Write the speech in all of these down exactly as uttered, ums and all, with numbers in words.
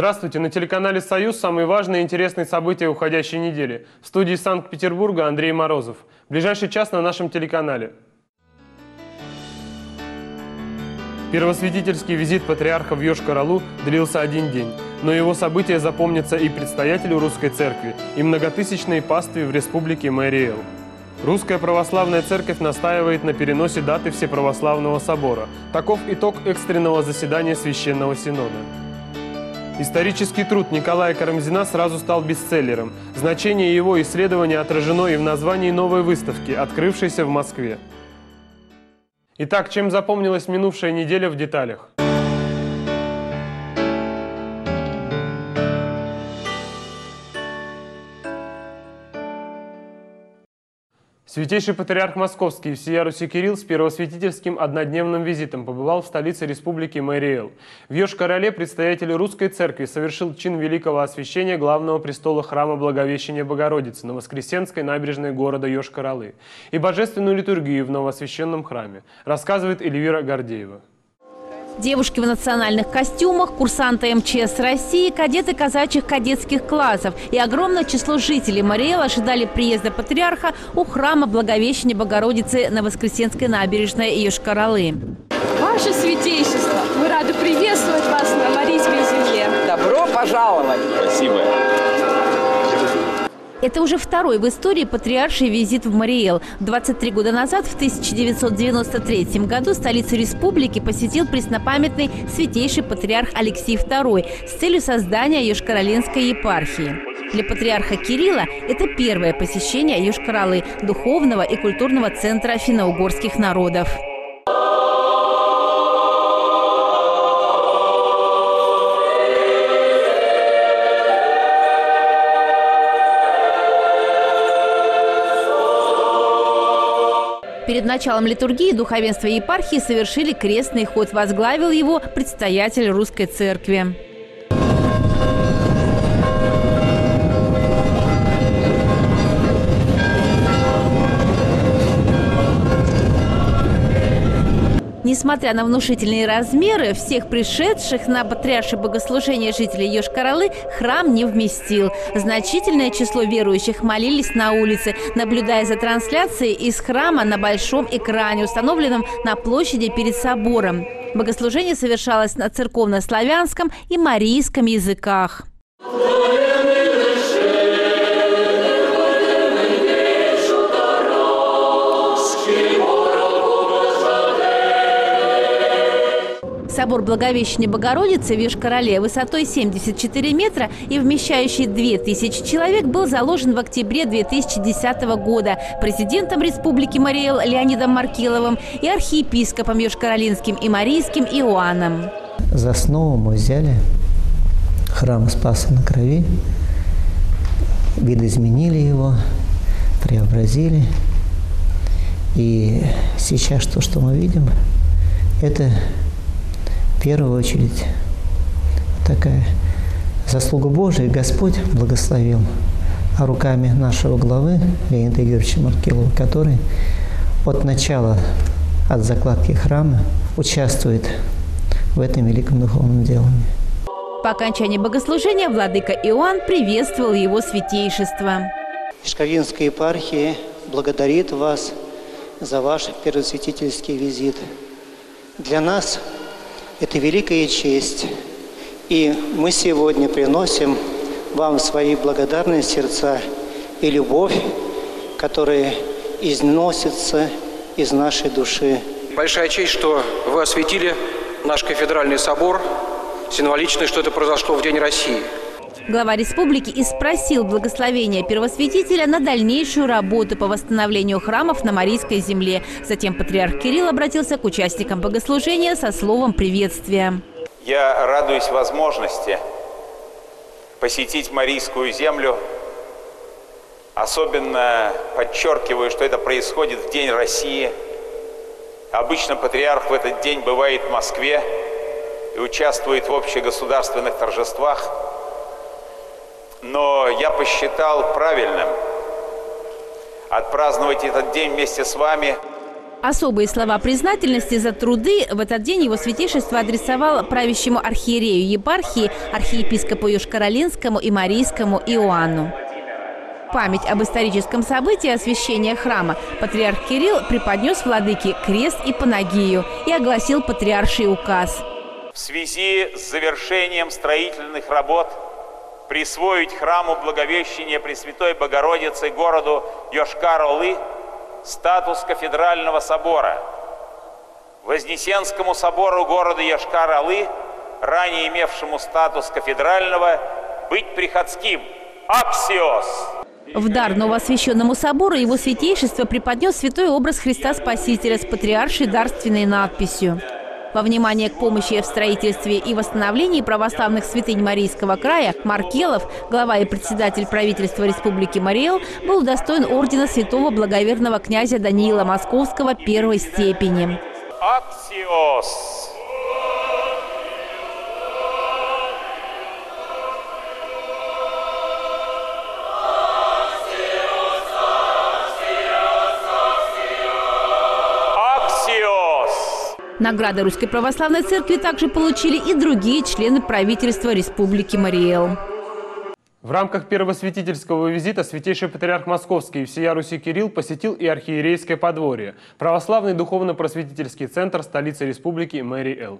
Здравствуйте! На телеканале «Союз» самые важные и интересные события уходящей недели. В студии Санкт-Петербурга Андрей Морозов. В ближайший час на нашем телеканале. Первосвятительский визит патриарха в Йошкар-Олу длился один день, но его события запомнятся и предстоятелю Русской Церкви, и многотысячной пастве в республике Мэри Эл. Русская Православная Церковь настаивает на переносе даты Всеправославного Собора. Таков итог экстренного заседания Священного Синода. Исторический труд Николая Карамзина сразу стал бестселлером. Значение его исследования отражено и в названии новой выставки, открывшейся в Москве. Итак, чем запомнилась минувшая неделя в деталях? Святейший патриарх Московский всея Руси Кирилл с первосвятительским однодневным визитом побывал в столице республики Мэри Эл. В Йошкар-Оле предстоятель Русской Церкви совершил чин великого освящения главного престола храма Благовещения Богородицы на Воскресенской набережной города Йошкар-Олы и божественную литургию в новоосвященном храме, рассказывает Эльвира Гордеева. Девушки в национальных костюмах, курсанты эм че эс России, кадеты казачьих кадетских классов и огромное число жителей Мэри Эл ожидали приезда патриарха у храма Благовещения Богородицы на Воскресенской набережной Йошкар-Олы. Ваше святейшество, мы рады приветствовать вас на Марийской земле. Добро пожаловать! Спасибо. Это уже второй в истории патриарший визит в Мэри Эл. двадцать три года назад, в тысяча девятьсот девяносто третьем году, столицу республики посетил преснопамятный святейший патриарх Алексий второй с целью создания Йошкар-Оленской епархии. Для патриарха Кирилла это первое посещение Йошкар-Олы, духовного и культурного центра финно-угорских народов. Перед началом литургии духовенство епархии совершили крестный ход. Возглавил его предстоятель Русской Церкви. Несмотря на внушительные размеры, всех пришедших на патриаршее богослужение жителей Йошкар-Олы храм не вместил. Значительное число верующих молились на улице, наблюдая за трансляцией из храма на большом экране, установленном на площади перед собором. Богослужение совершалось на церковно-славянском и марийском языках. Собор Благовещения Богородицы в Йошкар-Оле высотой семьдесят четыре метра и вмещающий две тысячи человек был заложен в октябре две тысячи десятого года президентом Республики Мэри Эл Леонидом Маркеловым и архиепископом Йошкар-Оленским и Марийским Иоанном. За основу мы взяли храм Спаса на Крови, видоизменили его, преобразили. И сейчас то, что мы видим, это в первую очередь такая заслуга Божия. Господь благословил, а руками нашего главы Леонида Георгиевича Маркелова, который от начала, от закладки храма участвует в этом великом духовном делании. По окончании богослужения владыка Иоанн приветствовал его святейшество. Йошкар-Оленская епархия благодарит вас за ваш первосвятительский визит. Для нас это великая честь, и мы сегодня приносим вам свои благодарные сердца и любовь, которая износится из нашей души. Большая честь, что вы осветили наш кафедральный собор, символично, что это произошло в День России. Глава республики и спросил благословения первосвятителя на дальнейшую работу по восстановлению храмов на Марийской земле. Затем патриарх Кирилл обратился к участникам богослужения со словом приветствия. Я радуюсь возможности посетить Марийскую землю. Особенно подчеркиваю, что это происходит в День России. Обычно патриарх в этот день бывает в Москве и участвует в общегосударственных торжествах. Но я посчитал правильным отпраздновать этот день вместе с вами. Особые слова признательности за труды в этот день его святейшество адресовал правящему архиерею епархии, архиепископу Йошкар-Олинскому и Марийскому Иоанну. Память об историческом событии освящения храма патриарх Кирилл преподнес владыке крест и панагию и огласил патриарший указ. В связи с завершением строительных работ присвоить храму Благовещения Пресвятой Богородицы городу Йошкар-Олы статус кафедрального собора. Вознесенскому собору города Йошкар-Олы, ранее имевшему статус кафедрального, быть приходским. Аксиос! В дар новоосвященному собору его святейшество преподнес святой образ Христа Спасителя с патриаршей дарственной надписью. Во внимание к помощи в строительстве и восстановлении православных святынь Марийского края Маркелов, глава и председатель правительства Республики Мариэл, был удостоен ордена святого благоверного князя Даниила Московского первой степени. Аксиос! Награды Русской Православной Церкви также получили и другие члены правительства Республики Мариэл. В рамках первосвятительского визита святейший патриарх Московский и всея Руси Кирилл посетил и архиерейское подворье, православный духовно-просветительский центр столицы Республики Мариэл.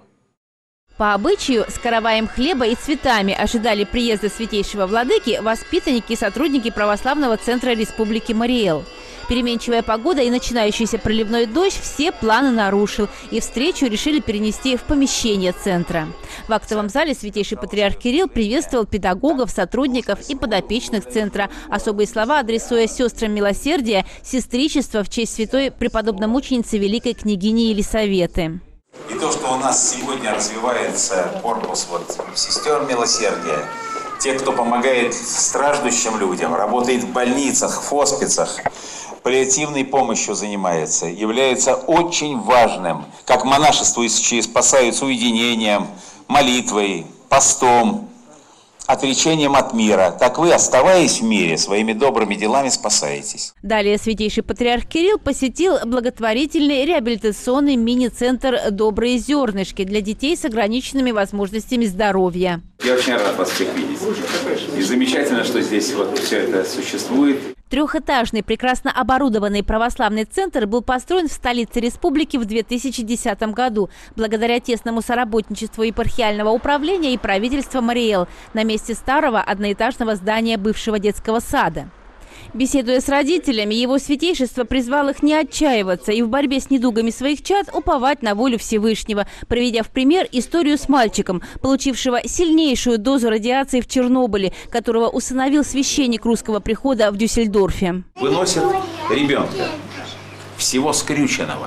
По обычаю, с караваем хлеба и цветами ожидали приезда святейшего владыки воспитанники и сотрудники православного центра Республики Мариэл. Переменчивая погода и начинающийся проливной дождь все планы нарушил, и встречу решили перенести в помещение центра. В актовом зале святейший патриарх Кирилл приветствовал педагогов, сотрудников и подопечных центра, особые слова адресуя сестрам милосердия, сестричества в честь святой преподобномученицы великой княгини Елисаветы. И то, что у нас сегодня развивается корпус вот, сестер милосердия, те, кто помогает страждущим людям, работает в больницах, в хосписах, паллиативной помощью занимается, является очень важным. Как монашествующие спасаются уединением, молитвой, постом, отречением от мира, так вы, оставаясь в мире, своими добрыми делами спасаетесь. Далее святейший патриарх Кирилл посетил благотворительный реабилитационный мини-центр «Добрые зернышки» для детей с ограниченными возможностями здоровья. Я очень рад вас всех видеть. И замечательно, что здесь вот все это существует. Трехэтажный, прекрасно оборудованный православный центр был построен в столице республики в две тысячи десятом году благодаря тесному соработничеству епархиального управления и правительства Мариэл на месте старого одноэтажного здания бывшего детского сада. Беседуя с родителями, его святейшество призвал их не отчаиваться и в борьбе с недугами своих чад уповать на волю Всевышнего, приведя в пример историю с мальчиком, получившего сильнейшую дозу радиации в Чернобыле, которого усыновил священник русского прихода в Дюссельдорфе. Выносят ребенка, всего скрюченного,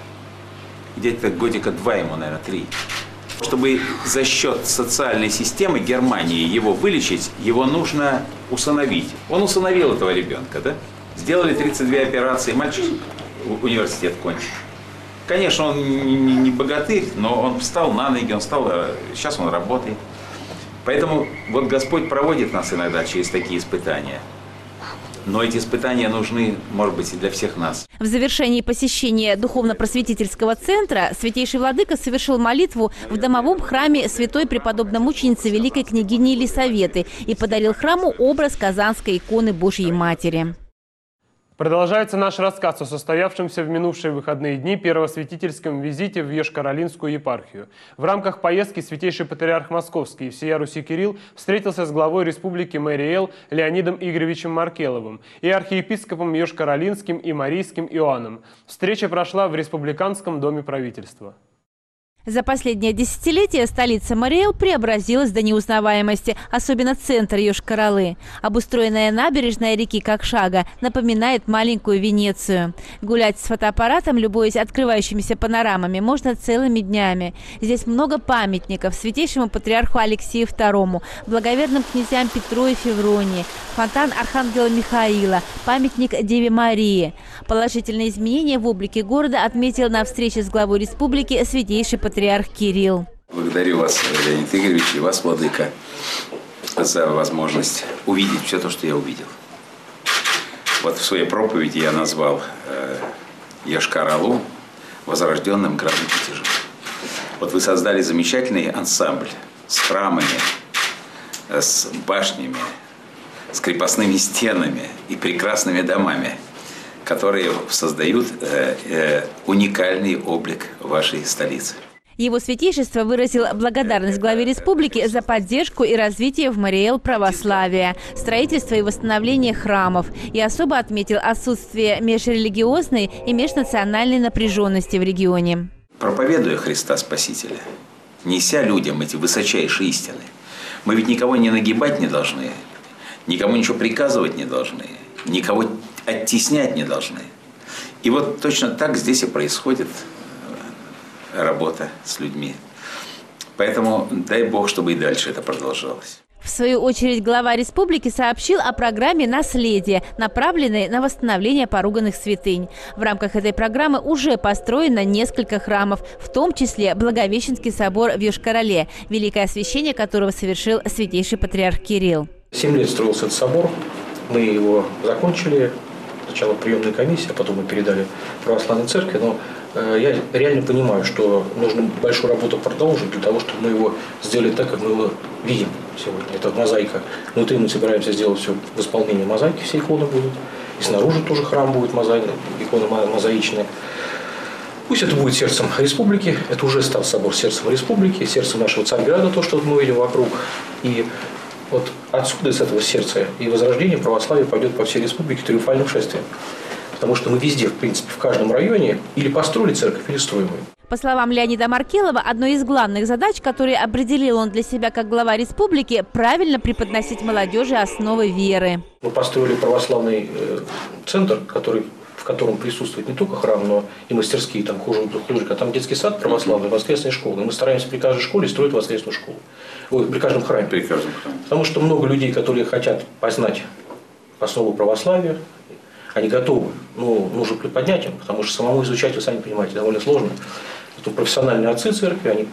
где-то годика два ему, наверное, три. Чтобы за счет социальной системы Германии его вылечить, его нужно усыновить. Он усыновил этого ребенка, да? Сделали тридцать две операции, мальчик университет кончил. Конечно, он не богатырь, но он встал на ноги, он встал, сейчас он работает. Поэтому вот Господь проводит нас иногда через такие испытания. Но эти испытания нужны, может быть, и для всех нас. В завершении посещения духовно-просветительского центра святейший владыка совершил молитву в домовом храме святой преподобномученицы великой княгини Елисаветы и подарил храму образ казанской иконы Божьей Матери. Продолжается наш рассказ о состоявшемся в минувшие выходные дни первосвятительском визите в Йошкар-Олинскую епархию. В рамках поездки святейший патриарх Московский и всея Руси Кирилл встретился с главой Республики Мариэл Леонидом Игоревичем Маркеловым и архиепископом Йошкар-Олинским и Марийским Иоанном. Встреча прошла в Республиканском доме правительства. За последнее десятилетие столица Мариэл преобразилась до неузнаваемости, особенно центр Йошкар-Олы. Обустроенная набережная реки Кокшага напоминает маленькую Венецию. Гулять с фотоаппаратом, любуясь открывающимися панорамами, можно целыми днями. Здесь много памятников святейшему патриарху Алексею второму, благоверным князьям Петру и Февронии, фонтан Архангела Михаила, памятник Деве Марии. Положительные изменения в облике города отметил на встрече с главой республики святейший патриарх Кирилл. Благодарю вас, Леонид Игоревич, и вас, владыка, за возможность увидеть все то, что я увидел. Вот в своей проповеди я назвал э, Йошкар-Олу возрожденным градом Китежа. Вот вы создали замечательный ансамбль с храмами, с башнями, с крепостными стенами и прекрасными домами, которые создают э, э, уникальный облик вашей столицы. Его святейшество выразил благодарность главе республики за поддержку и развитие в Мариэл православия, строительство и восстановление храмов, и особо отметил отсутствие межрелигиозной и межнациональной напряженности в регионе. Проповедуя Христа Спасителя, неся людям эти высочайшие истины, мы ведь никого не нагибать не должны, никому ничего приказывать не должны, никого оттеснять не должны. И вот точно так здесь и происходит работа с людьми. Поэтому дай Бог, чтобы и дальше это продолжалось. В свою очередь глава республики сообщил о программе «Наследие», направленной на восстановление поруганных святынь. В рамках этой программы уже построено несколько храмов, в том числе Благовещенский собор в Йошкар-Оле, великое освящение которого совершил святейший патриарх Кирилл. Семь лет строился этот собор, мы его закончили, сначала приемная комиссия, а потом мы передали православной церкви, но я реально понимаю, что нужно большую работу продолжить для того, чтобы мы его сделали так, как мы его видим сегодня. Это мозаика. Внутри мы собираемся сделать все в исполнении мозаики, все иконы будут. И снаружи тоже храм будет мозаичный, иконы мозаичные. Пусть это будет сердцем республики. Это уже стал собор сердцем республики, сердцем нашего Царьграда, то, что мы видим вокруг. И вот отсюда, из этого сердца, и возрождение православия пойдет по всей республике триумфальным шествием. Потому что мы везде, в принципе, в каждом районе или построили церковь, или строим ее. По словам Леонида Маркелова, одной из главных задач, которые определил он для себя как глава республики, правильно преподносить молодежи основы веры. Мы построили православный центр, который, в котором присутствует не только храм, но и мастерские, там художника, там детский сад православный, воскресная школа. И мы стараемся при каждой школе строить воскресную школу. Ой, при каждом храме. При каждом храме. Потому что много людей, которые хотят познать основу православия, они готовы, но нужно приподнять им, потому что самому изучать, вы сами понимаете, довольно сложно. Это профессиональные отцы церкви, они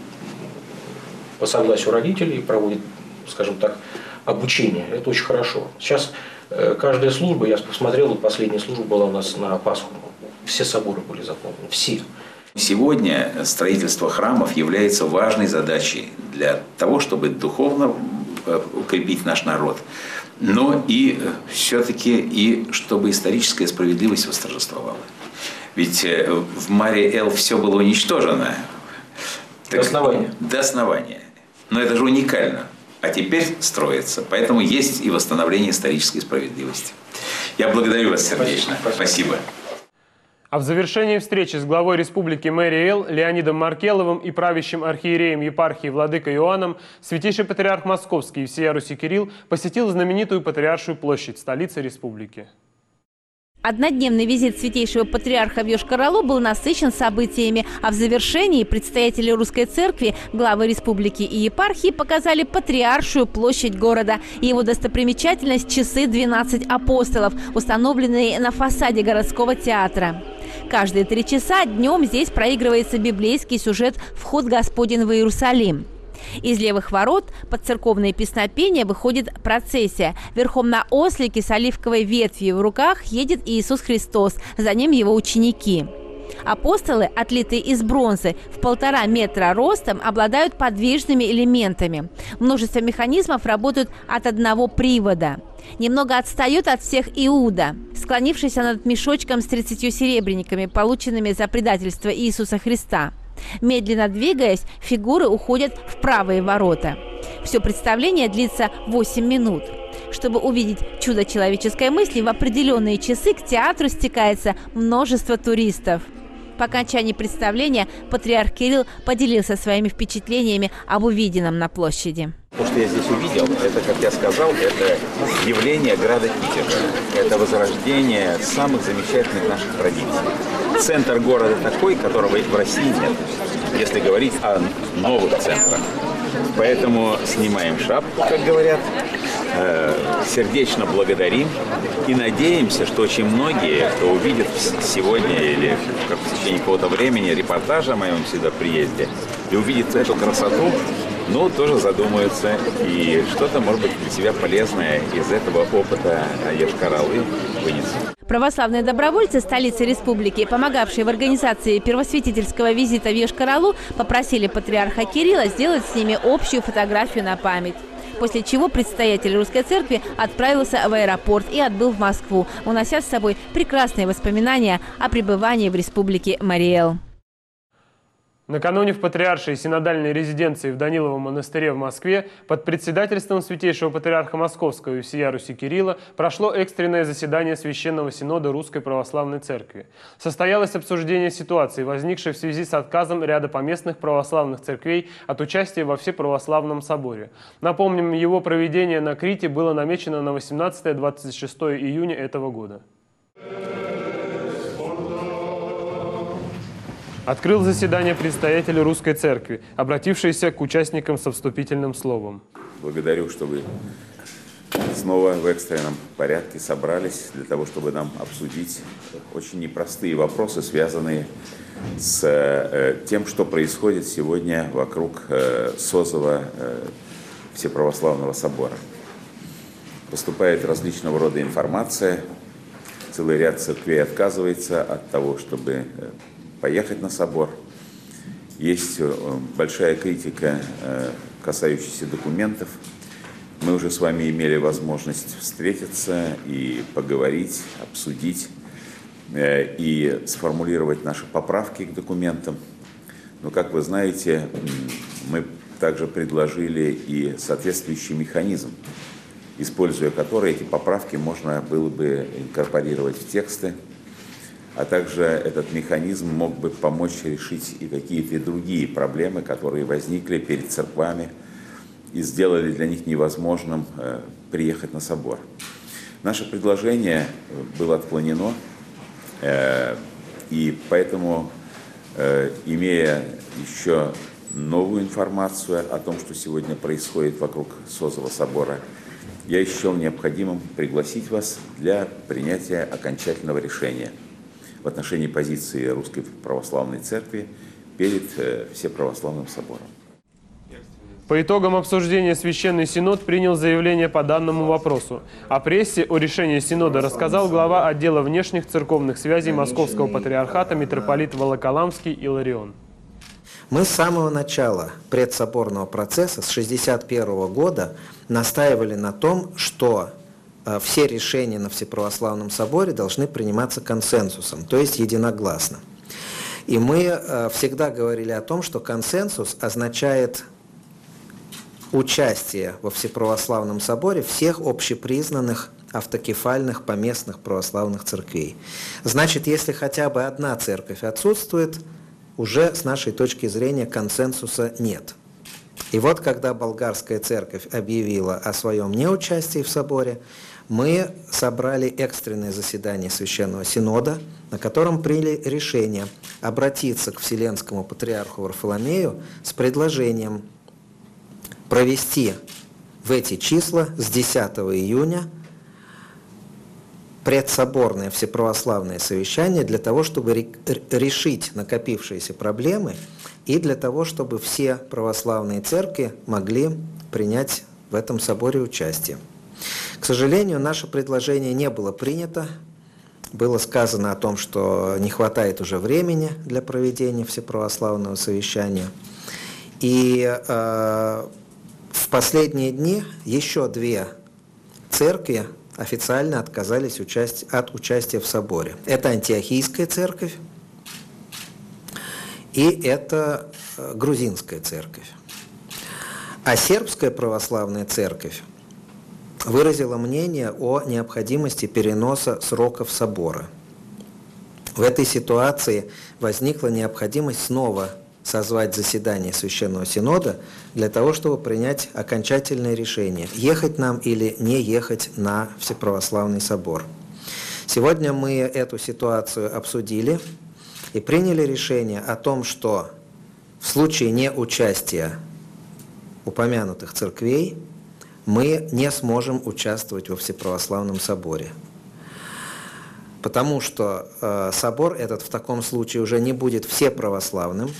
по согласию родителей проводят, скажем так, обучение. Это очень хорошо. Сейчас каждая служба, я посмотрел, вот последняя служба была у нас на Пасху, все соборы были заполнены, все. Сегодня строительство храмов является важной задачей для того, чтобы духовно укрепить наш народ, но и все-таки и чтобы историческая справедливость восторжествовала. Ведь в Мариэл все было уничтожено. До основания. До основания. Но это же уникально. А теперь строится. Поэтому есть и восстановление исторической справедливости. Я благодарю вас сердечно. Спасибо. Спасибо. А в завершении встречи с главой республики Мариэл Леонидом Маркеловым и правящим архиереем епархии владыкой Иоанном святейший патриарх Московский и всея Руси Кирилл посетил знаменитую Патриаршую площадь, столицы республики. Однодневный визит святейшего патриарха в Йошкар-Олу был насыщен событиями, а в завершении представители Русской Церкви, главы республики и епархии показали Патриаршую площадь города и его достопримечательность часы двенадцать апостолов, установленные на фасаде городского театра. Каждые три часа днем здесь проигрывается библейский сюжет «Вход Господень в Иерусалим». Из левых ворот под церковные песнопения выходит процессия. Верхом на ослике с оливковой ветвью в руках едет Иисус Христос, за ним его ученики. Апостолы, отлитые из бронзы, в полтора метра ростом, обладают подвижными элементами. Множество механизмов работают от одного привода. Немного отстает от всех Иуда, склонившийся над мешочком с тридцатью серебряниками, полученными за предательство Иисуса Христа. Медленно двигаясь, фигуры уходят в правые ворота. Все представление длится восемь минут. Чтобы увидеть чудо человеческой мысли, в определенные часы к театру стекается множество туристов. По окончании представления патриарх Кирилл поделился своими впечатлениями об увиденном на площади. То, что я здесь увидел, это, как я сказал, это явление града Китежа. Это возрождение самых замечательных наших традиций. Центр города такой, которого в России нет, если говорить о новых центрах. Поэтому снимаем шапку, как говорят, сердечно благодарим и надеемся, что очень многие, кто увидит сегодня или как в течение какого-то времени репортажа о моем сюда приезде и увидит эту красоту, ну, тоже задумаются и что-то, может быть, для себя полезное из этого опыта Йошкар-Олы вынесут. Православные добровольцы столицы республики, помогавшие в организации первосвятительского визита в Йошкар-Олу, попросили патриарха Кирилла сделать с ними общую фотографию на память. После чего предстоятель Русской Церкви отправился в аэропорт и отбыл в Москву, унося с собой прекрасные воспоминания о пребывании в республике Мариэл. Накануне в патриаршей синодальной резиденции в Даниловом монастыре в Москве под председательством святейшего патриарха Московского и всея Руси Кирилла прошло экстренное заседание Священного Синода Русской Православной Церкви. Состоялось обсуждение ситуации, возникшей в связи с отказом ряда поместных православных церквей от участия во Всеправославном соборе. Напомним, его проведение на Крите было намечено на восемнадцатое — двадцать шестое июня этого года. Открыл заседание предстоятель Русской Церкви, обратившийся к участникам со вступительным словом. Благодарю, что вы снова в экстренном порядке собрались для того, чтобы нам обсудить очень непростые вопросы, связанные с э, тем, что происходит сегодня вокруг э, созыва э, Всеправославного собора. Поступает различного рода информация, целый ряд церквей отказывается от того, чтобы э, поехать на собор. Есть большая критика, касающаяся документов. Мы уже с вами имели возможность встретиться и поговорить, обсудить и сформулировать наши поправки к документам. Но, как вы знаете, мы также предложили и соответствующий механизм, используя который эти поправки можно было бы инкорпорировать в тексты. А также этот механизм мог бы помочь решить и какие-то другие проблемы, которые возникли перед церквами и сделали для них невозможным э, приехать на собор. Наше предложение было отклонено, э, и поэтому, э, имея еще новую информацию о том, что сегодня происходит вокруг созыва собора, я счел необходимым пригласить вас для принятия окончательного решения в отношении позиции Русской Православной Церкви перед э, Всеправославным собором. По итогам обсуждения Священный Синод принял заявление по данному вопросу. О прессе о решении Синода рассказал глава отдела внешних церковных связей Московского патриархата митрополит Волоколамский Иларион. Мы с самого начала предсоборного процесса с шестьдесят первого года настаивали на том, что все решения на Всеправославном соборе должны приниматься консенсусом, то есть единогласно. И мы всегда говорили о том, что консенсус означает участие во Всеправославном соборе всех общепризнанных автокефальных поместных православных церквей. Значит, если хотя бы одна церковь отсутствует, уже с нашей точки зрения консенсуса нет. И вот когда Болгарская церковь объявила о своем неучастии в соборе, мы собрали экстренное заседание Священного Синода, на котором приняли решение обратиться к Вселенскому патриарху Варфоломею с предложением провести в эти числа с десятого июня предсоборное всеправославное совещание для того, чтобы решить накопившиеся проблемы и для того, чтобы все православные церкви могли принять в этом соборе участие. К сожалению, наше предложение не было принято. Было сказано о том, что не хватает уже времени для проведения всеправославного совещания. И э, в последние дни еще две церкви официально отказались участь... от участия в соборе. Это Антиохийская церковь и это Грузинская церковь. А Сербская православная церковь выразила мнение о необходимости переноса сроков собора. В этой ситуации возникла необходимость снова созвать заседание Священного Синода для того, чтобы принять окончательное решение, ехать нам или не ехать на Всеправославный собор. Сегодня мы эту ситуацию обсудили и приняли решение о том, что в случае неучастия упомянутых церквей мы не сможем участвовать во Всеправославном соборе. Потому что э, собор этот в таком случае уже не будет всеправославным,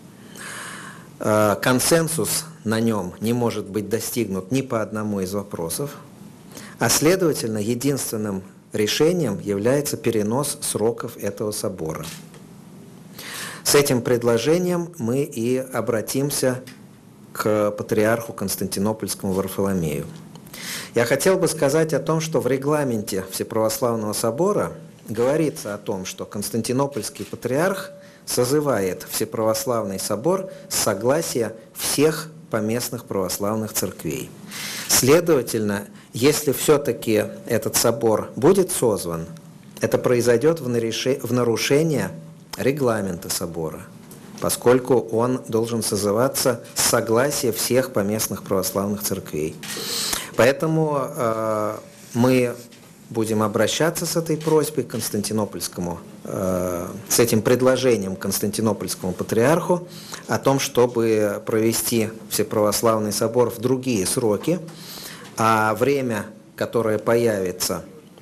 э, консенсус на нем не может быть достигнут ни по одному из вопросов, а следовательно, единственным решением является перенос сроков этого собора. С этим предложением мы и обратимся к патриарху Константинопольскому Варфоломею. Я хотел бы сказать о том, что в регламенте Всеправославного собора говорится о том, что Константинопольский патриарх созывает Всеправославный собор с согласия всех поместных православных церквей. Следовательно, если все-таки этот собор будет созван, это произойдет в нарушение регламента собора, поскольку он должен созываться с согласия всех поместных православных церквей. Поэтому э, мы будем обращаться с этой просьбой к Константинопольскому, э, с этим предложением к Константинопольскому патриарху о том, чтобы провести Всеправославный собор в другие сроки, а время, которое появится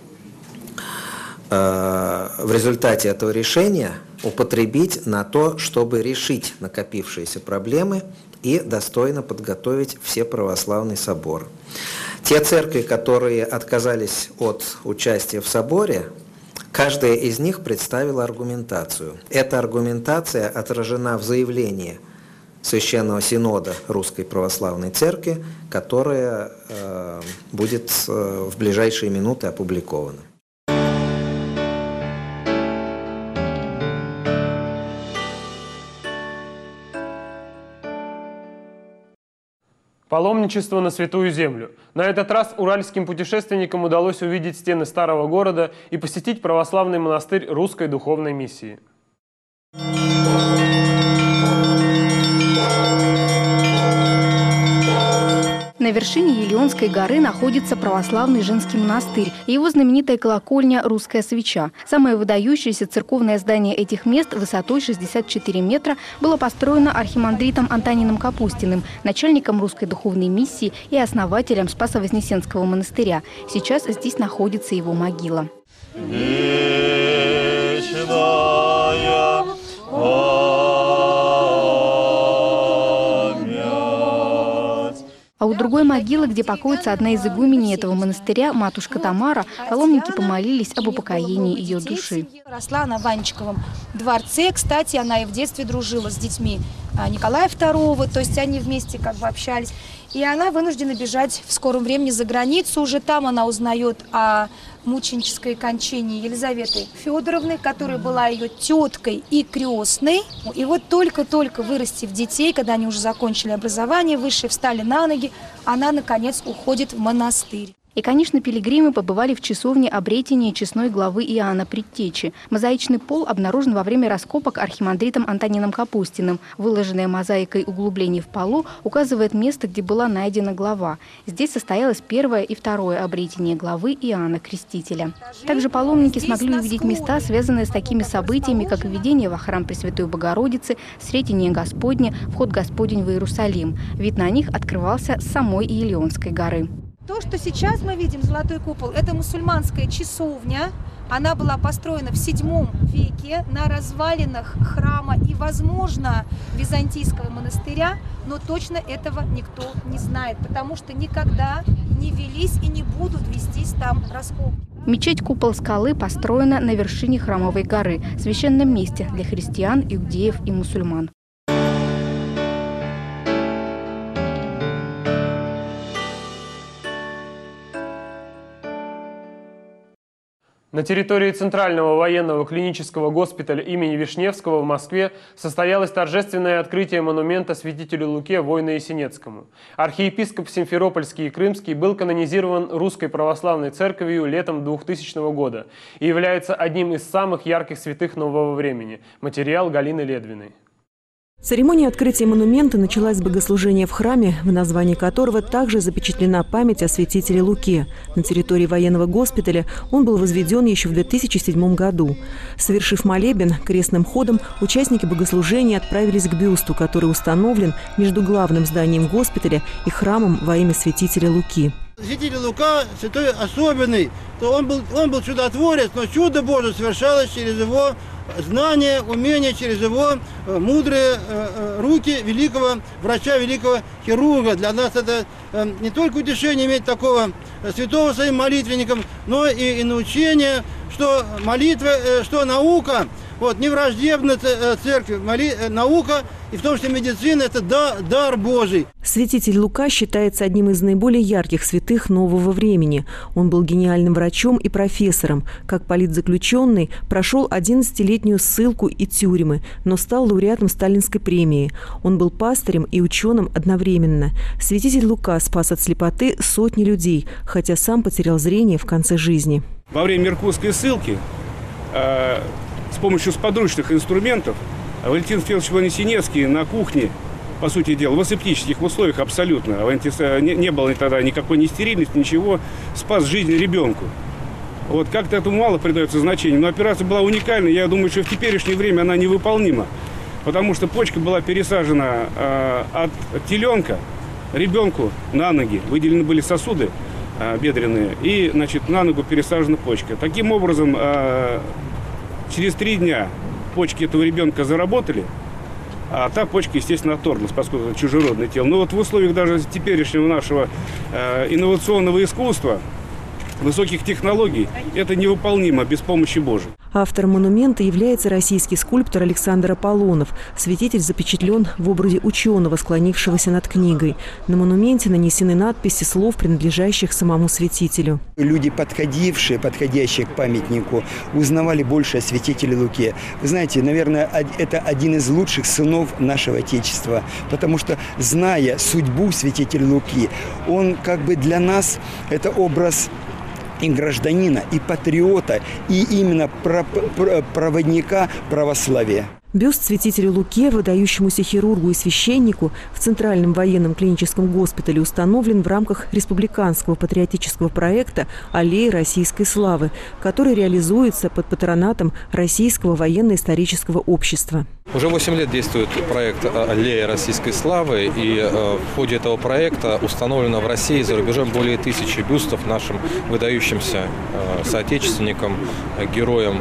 э, в результате этого решения, употребить на то, чтобы решить накопившиеся проблемы и достойно подготовить Всеправославный собор. Те церкви, которые отказались от участия в соборе, каждая из них представила аргументацию. Эта аргументация отражена в заявлении Священного Синода Русской Православной Церкви, которая э, будет э, в ближайшие минуты опубликована. Паломничество на Святую Землю. На этот раз уральским путешественникам удалось увидеть стены старого города и посетить православный монастырь Русской Духовной Миссии. На вершине Елеонской горы находится православный женский монастырь и его знаменитая колокольня «Русская свеча». Самое выдающееся церковное здание этих мест высотой шестьдесят четыре метра было построено архимандритом Антонином Капустиным, начальником Русской Духовной Миссии и основателем Спасо-Вознесенского монастыря. Сейчас здесь находится его могила. А у другой могилы, где покоится одна из игуменей этого монастыря, матушка Тамара, паломники помолились об упокоении ее души. Росла она в Ванечковом дворце. Кстати, она и в детстве дружила с детьми Николая второго, то есть они вместе как бы общались. И она вынуждена бежать в скором времени за границу. Уже там она узнает о мученической кончине Елизаветы Федоровны, которая была ее теткой и крестной. И вот только-только вырастив детей, когда они уже закончили образование, высшие встали на ноги, она, наконец, уходит в монастырь. И, конечно, пилигримы побывали в часовне обретения честной главы Иоанна Предтечи. Мозаичный пол обнаружен во время раскопок архимандритом Антонином Капустиным. Выложенная мозаикой углубление в полу указывает место, где была найдена глава. Здесь состоялось первое и второе обретение главы Иоанна Крестителя. Также паломники смогли увидеть места, связанные с такими событиями, как введение во храм Пресвятой Богородицы, Сретение Господне, вход Господень в Иерусалим. Вид на них открывался с самой Елеонской горы. То, что сейчас мы видим, золотой купол, это мусульманская часовня. Она была построена в седьмом веке на развалинах храма и, возможно, византийского монастыря, но точно этого никто не знает, потому что никогда не велись и не будут вестись там раскопки. Мечеть «Купол скалы» построена на вершине Храмовой горы, священном месте для христиан, иудеев и мусульман. На территории Центрального военного клинического госпиталя имени Вишневского в Москве состоялось торжественное открытие монумента святителю Луке Войно-Ясенецкому. Архиепископ Симферопольский и Крымский был канонизирован Русской Православной Церковью летом двухтысячного года и является одним из самых ярких святых нового времени. Материал Галины Ледвиной. Церемония открытия монумента началась с богослужения в храме, в названии которого также запечатлена память о святителе Луке. На территории военного госпиталя он был возведен еще в две тысячи седьмом году. Совершив молебен, крестным ходом участники богослужения отправились к бюсту, который установлен между главным зданием госпиталя и храмом во имя святителя Луки. Святитель Лука, святой особенный, то он был, он был чудотворец, но чудо Божие совершалось через его знание, умение, через его мудрые руки великого врача, великого хирурга. Для нас это не только утешение иметь такого святого своим молитвенником, но и, и научение, что молитва, что наука, вот, не враждебна церкви, моли, наука, и в том числе медицина, это да, дар Божий. Святитель Лука считается одним из наиболее ярких святых нового времени. Он был гениальным врачом и профессором. Как политзаключенный прошел одиннадцатилетнюю ссылку и тюрьмы, но стал лауреатом Сталинской премии. Он был пастырем и ученым одновременно. Святитель Лука спас от слепоты сотни людей, хотя сам потерял зрение в конце жизни. Во время иркутской ссылки э, с помощью подручных инструментов Валентин Федорович Вознесенецкий на кухне, по сути дела, в асептических условиях абсолютно, не, не было тогда никакой ни стерильности, ничего, спас жизнь ребенку. Вот как-то этому мало придается значения, но операция была уникальна, я думаю, что в теперешнее время она невыполнима, потому что почка была пересажена э, от теленка ребенку на ноги, выделены были сосуды э, бедренные, и, значит, на ногу пересажена почка. Таким образом, э, через три дня почки этого ребенка заработали, а та почка, естественно, отторглась, поскольку это чужеродное тело. Но вот в условиях даже теперешнего нашего э, инновационного искусства, высоких технологий, это невыполнимо без помощи Божией. Автором монумента является российский скульптор Александр Аполлонов. Святитель запечатлен в образе ученого, склонившегося над книгой. На монументе нанесены надписи слов, принадлежащих самому святителю. Люди, подходившие, подходящие к памятнику, узнавали больше о святителе Луке. Вы знаете, наверное, это один из лучших сынов нашего Отечества, потому что, зная судьбу святителя Луки, он как бы для нас это образ и гражданина, и патриота, и именно проводника православия. Бюст святителю Луке, выдающемуся хирургу и священнику, в Центральном военном клиническом госпитале установлен в рамках республиканского патриотического проекта «Аллея российской славы», который реализуется под патронатом Российского военно-исторического общества. Уже восемь лет действует проект «Аллея российской славы», и в ходе этого проекта установлено в России и за рубежом более тысячи бюстов нашим выдающимся соотечественникам, героям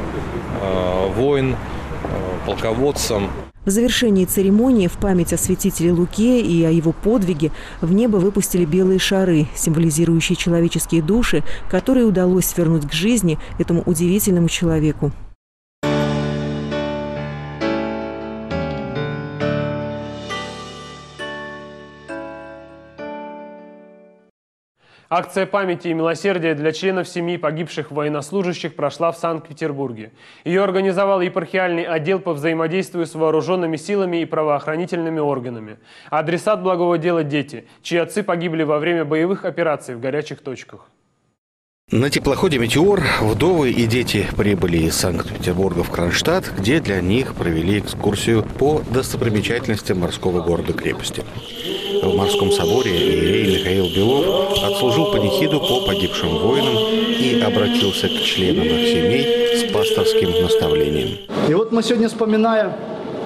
войн, полководцам. В завершении церемонии в память о святителе Луке и о его подвиге в небо выпустили белые шары, символизирующие человеческие души, которые удалось вернуть к жизни этому удивительному человеку. Акция памяти и милосердия для членов семьи погибших военнослужащих прошла в Санкт-Петербурге. Ее организовал епархиальный отдел по взаимодействию с вооруженными силами и правоохранительными органами. Адресат благого дела – дети, чьи отцы погибли во время боевых операций в горячих точках. На теплоходе «Метеор» вдовы и дети прибыли из Санкт-Петербурга в Кронштадт, где для них провели экскурсию по достопримечательностям морского города-крепости. В морском соборе иерей Михаил Белов отслужил панихиду по погибшим воинам и обратился к членам их семей с пасторским наставлением. И вот мы сегодня, вспоминая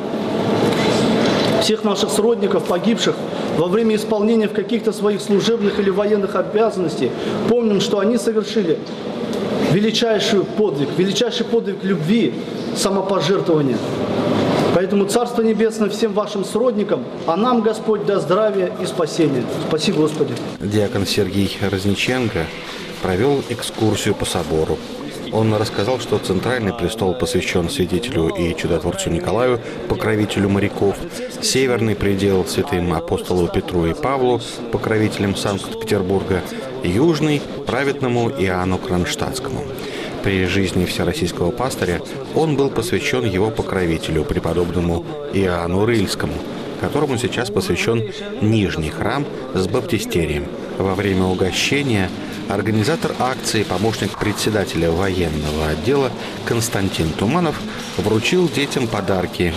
всех наших сродников, погибших во время исполнения в каких-то своих служебных или военных обязанностей, помним, что они совершили величайший подвиг, величайший подвиг любви, самопожертвования. Поэтому Царство Небесное всем вашим сродникам, а нам Господь даст здравия и спасения. Спаси Господи. Диакон Сергей Разниченко провел экскурсию по собору. Он рассказал, что центральный престол посвящен святителю и чудотворцу Николаю, покровителю моряков, северный предел святым апостолу Петру и Павлу, покровителям Санкт-Петербурга, южный – праведному Иоанну Кронштадтскому. При жизни всероссийского пастыря он был посвящен его покровителю, преподобному Иоанну Рыльскому, которому сейчас посвящен Нижний храм с баптистерием. Во время угощения организатор акции, помощник председателя военного отдела Константин Туманов вручил детям подарки.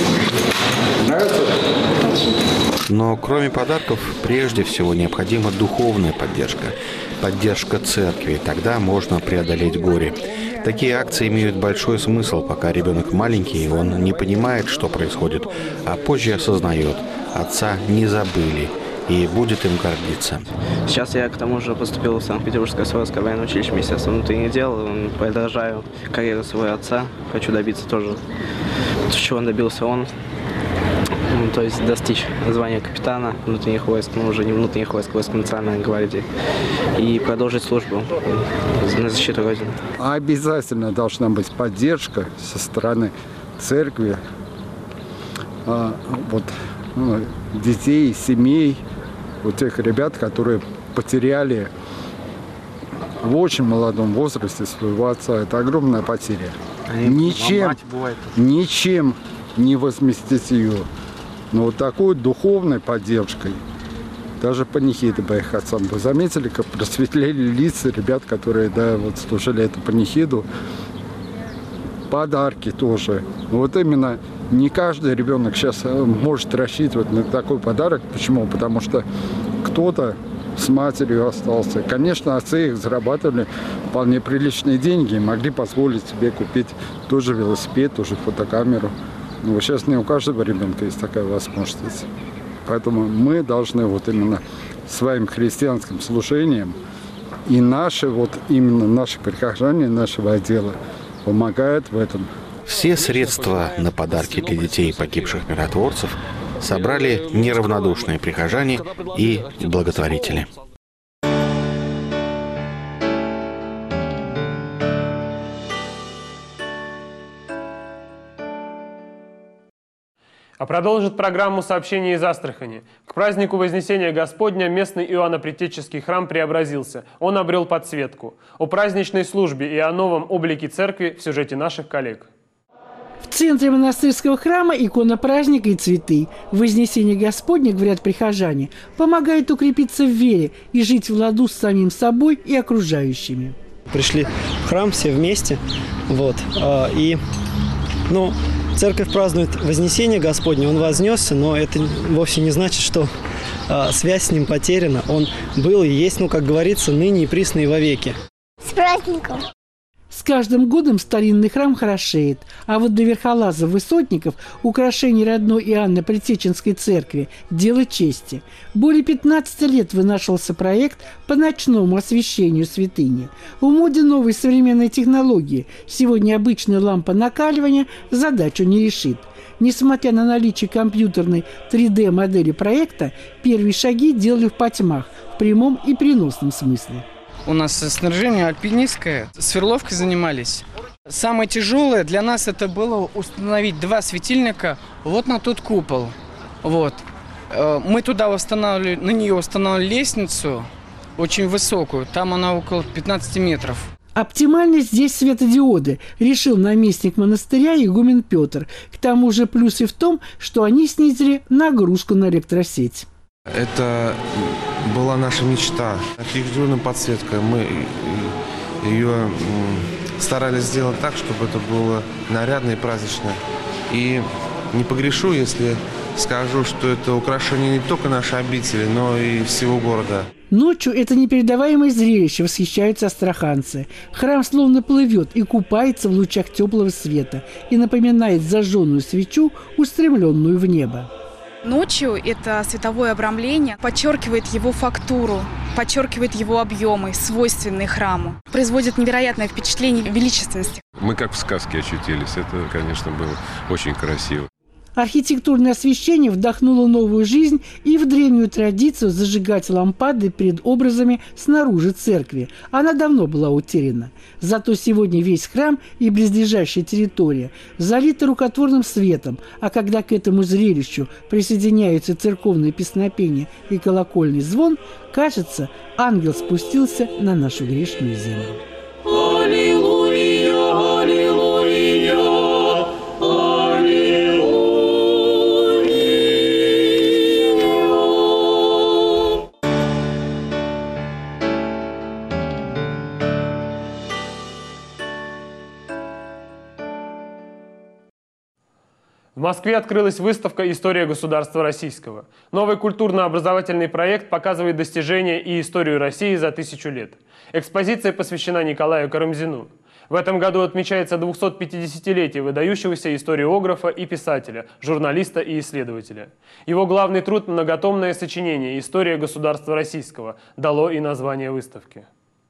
Но кроме подарков, прежде всего необходима духовная поддержка. Поддержка церкви, тогда можно преодолеть горе. Такие акции имеют большой смысл, пока ребенок маленький, он не понимает, что происходит, а позже осознает, отца не забыли, и будет им гордиться. Сейчас я к тому же поступил в Санкт-Петербургское Суворовское военное училище Министерства внутренних дел. Продолжаю карьеру своего отца. Хочу добиться тоже, чего добился он. То есть достичь звания капитана внутренних войск, но уже не внутренних войск, войск Национальной гвардии. И продолжить службу на защиту Родины. Обязательно должна быть поддержка со стороны церкви, а, вот, ну, детей, семей, вот тех ребят, которые потеряли в очень молодом возрасте своего отца. Это огромная потеря. Они ничем, ничем не возместить ее. Но вот такой духовной поддержкой, даже панихиды по их отцам. Вы заметили, как просветлели лица ребят, которые, да, вот служили эту панихиду. Подарки тоже. Но вот именно не каждый ребенок сейчас может рассчитывать на такой подарок. Почему? Потому что кто-то с матерью остался. Конечно, отцы их зарабатывали вполне приличные деньги и могли позволить себе купить тот же велосипед, ту же фотокамеру. Но сейчас не у каждого ребенка есть такая возможность. Поэтому мы должны вот именно своим христианским служением и наши, вот именно наши прихожане нашего отдела помогают в этом. Все средства на подарки для детей погибших миротворцев собрали неравнодушные прихожане и благотворители. А продолжит программу сообщений из Астрахани. К празднику Вознесения Господня местный Иоанно-Предтеческий храм преобразился. Он обрел подсветку. О праздничной службе и о новом облике церкви в сюжете наших коллег. В центре монастырского храма икона праздника и цветы. Вознесение Господня, говорят прихожане, помогает укрепиться в вере и жить в ладу с самим собой и окружающими. Пришли в храм все вместе, вот, и, ну, церковь празднует Вознесение Господне, он вознесся, но это вовсе не значит, что а, связь с ним потеряна. Он был и есть, ну, как говорится, ныне и присно и вовеки. С праздником! С каждым годом старинный храм хорошеет, а вот для верхолазов-высотников украшение родной Иоанно-Предтеченской церкви – дело чести. Более пятнадцати лет вынашивался проект по ночному освещению святыни. В моде новые современные технологии. Сегодня обычная лампа накаливания задачу не решит. Несмотря на наличие компьютерной три дэ модели проекта, первые шаги делали в потьмах, в прямом и переносном смысле. У нас снаряжение альпинистское, сверловкой занимались. Самое тяжелое для нас это было установить два светильника вот на тот купол. Вот. Мы туда устанавливали, на нее устанавливали лестницу очень высокую, там она около пятнадцати метров. Оптимальны здесь светодиоды, решил наместник монастыря игумен Петр. К тому же плюс и в том, что они снизили нагрузку на электросеть. Это была наша мечта. Архитектурная подсветка. Мы ее старались сделать так, чтобы это было нарядно и празднично. И не погрешу, если скажу, что это украшение не только нашей обители, но и всего города. Ночью это непередаваемое зрелище, восхищаются астраханцы. Храм словно плывет и купается в лучах теплого света и напоминает зажженную свечу, устремленную в небо. Ночью это световое обрамление подчеркивает его фактуру, подчеркивает его объемы, свойственные храму. Производит невероятное впечатление величественности. Мы как в сказке очутились. Это, конечно, было очень красиво. Архитектурное освещение вдохнуло новую жизнь и в древнюю традицию зажигать лампады перед образами снаружи церкви. Она давно была утеряна. Зато сегодня весь храм и близлежащая территория залиты рукотворным светом, а когда к этому зрелищу присоединяются церковные песнопения и колокольный звон, кажется, ангел спустился на нашу грешную землю. Аллилуйя, аллилуйя, аллилуйя. В Москве открылась выставка «История государства российского». Новый культурно-образовательный проект показывает достижения и историю России за тысячу лет. Экспозиция посвящена Николаю Карамзину. В этом году отмечается двухсотпятидесятилетие выдающегося историографа и писателя, журналиста и исследователя. Его главный труд – многотомное сочинение «История государства российского» дало и название выставки.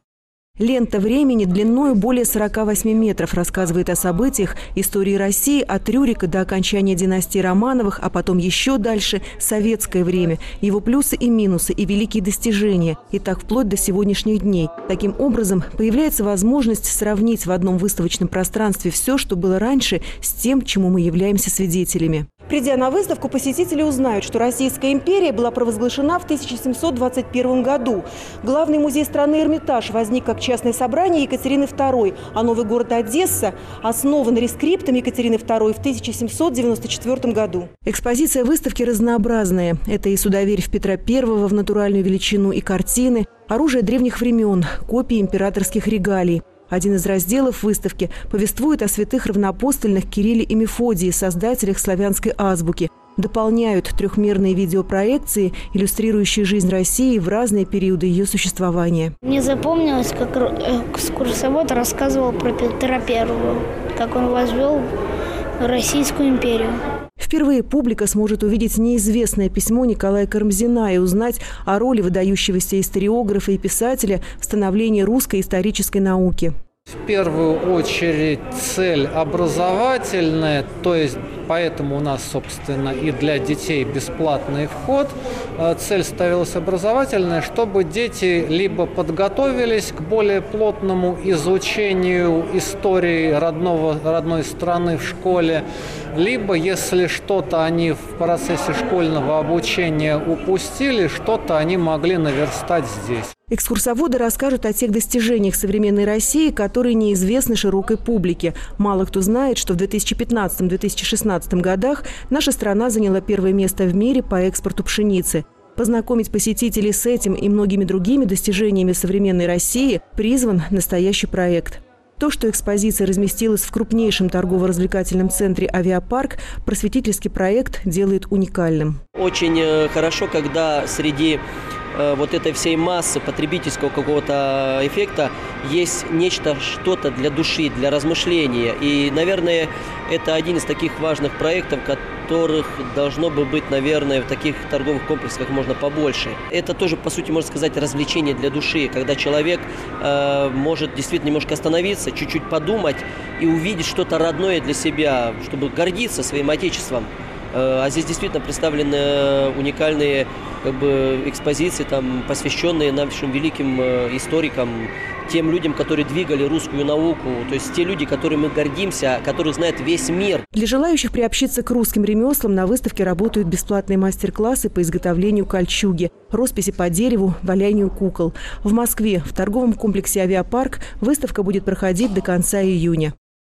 Лента времени длиной более сорока восьми метров рассказывает о событиях истории России от Рюрика до окончания династии Романовых, а потом еще дальше – советское время, его плюсы и минусы и великие достижения, и так вплоть до сегодняшних дней. Таким образом, появляется возможность сравнить в одном выставочном пространстве все, что было раньше, с тем, чему мы являемся свидетелями. Придя на выставку, посетители узнают, что Российская империя была провозглашена в тысяча семьсот двадцать первом году. Главный музей страны Эрмитаж возник как частное собрание Екатерины второй, а новый город Одесса основан рескриптом Екатерины второй в тысяча семьсот девяносто четвёртом году. Экспозиция выставки разнообразная. Это и судоверфь Петра Первого в натуральную величину, и картины, оружие древних времен, копии императорских регалий. Один из разделов выставки повествует о святых равноапостольных Кирилле и Мефодии, создателях славянской азбуки. Дополняют трехмерные видеопроекции, иллюстрирующие жизнь России в разные периоды ее существования. Мне запомнилось, как экскурсовод рассказывал про Петра Первого, как он возвел Российскую империю. Впервые публика сможет увидеть неизвестное письмо Николая Карамзина и узнать о роли выдающегося историографа и писателя в становлении русской исторической науки. В первую очередь цель образовательная, то есть поэтому у нас, собственно, и для детей бесплатный вход. Цель ставилась образовательная, чтобы дети либо подготовились к более плотному изучению истории родного, родной страны в школе, либо, если что-то они в процессе школьного обучения упустили, что-то они могли наверстать здесь. Экскурсоводы расскажут о тех достижениях современной России, которые неизвестны широкой публике. Мало кто знает, что в две тысячи пятнадцатом — две тысячи шестнадцатом годах наша страна заняла первое место в мире по экспорту пшеницы. Познакомить посетителей с этим и многими другими достижениями современной России призван настоящий проект. То, что экспозиция разместилась в крупнейшем торгово-развлекательном центре «Авиапарк», просветительский проект делает уникальным. Очень хорошо, когда среди вот этой всей массы потребительского какого-то эффекта есть нечто, что-то для души, для размышления. И, наверное, это один из таких важных проектов, которых должно бы быть, наверное, в таких торговых комплексах как можно побольше. Это тоже, по сути, можно сказать, развлечение для души, когда человек э, может действительно немножко остановиться, чуть-чуть подумать и увидеть что-то родное для себя, чтобы гордиться своим отечеством. А здесь действительно представлены уникальные как бы, экспозиции, там, посвященные нашим великим историкам, тем людям, которые двигали русскую науку, то есть те люди, которыми мы гордимся, которых знает весь мир. Для желающих приобщиться к русским ремеслам на выставке работают бесплатные мастер-классы по изготовлению кольчуги, росписи по дереву, валянию кукол. В Москве в торговом комплексе «Авиапарк» выставка будет проходить до конца июня.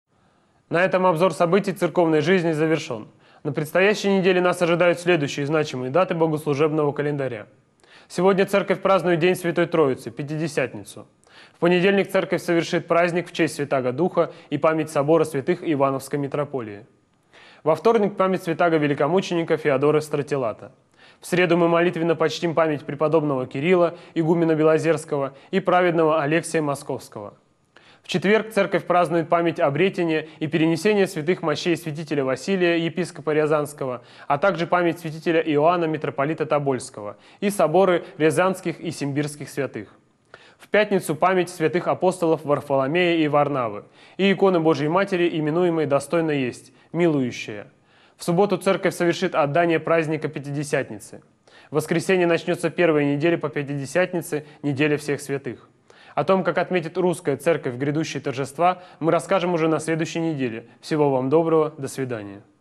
На этом обзор событий церковной жизни завершен. На предстоящей неделе нас ожидают следующие значимые даты богослужебного календаря. Сегодня церковь празднует День Святой Троицы, Пятидесятницу. В понедельник церковь совершит праздник в честь Святаго Духа и память собора святых Ивановской митрополии. Во вторник память святаго великомученика Феодора Стратилата. В среду мы молитвенно почтим память преподобного Кирилла, игумена Белозерского и праведного Алексия Московского. В четверг церковь празднует память обретения и перенесения святых мощей святителя Василия, епископа Рязанского, а также память святителя Иоанна, митрополита Тобольского, и соборы рязанских и симбирских святых. В пятницу память святых апостолов Варфоломея и Варнавы и иконы Божьей Матери, именуемой «Достойно есть», «Милующая». В субботу церковь совершит отдание праздника Пятидесятницы. В воскресенье начнется первая неделя по Пятидесятнице, неделя всех святых. О том, как отметит русская церковь грядущие торжества, мы расскажем уже на следующей неделе. Всего вам доброго, до свидания.